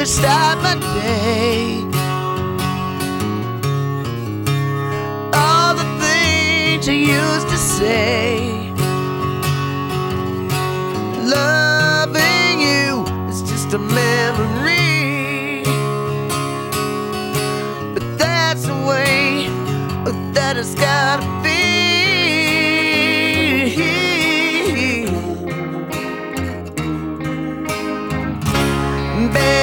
to start my day. All the things you used to say. Loving you is just a memory, but that's the way that it's gotta be. Baby,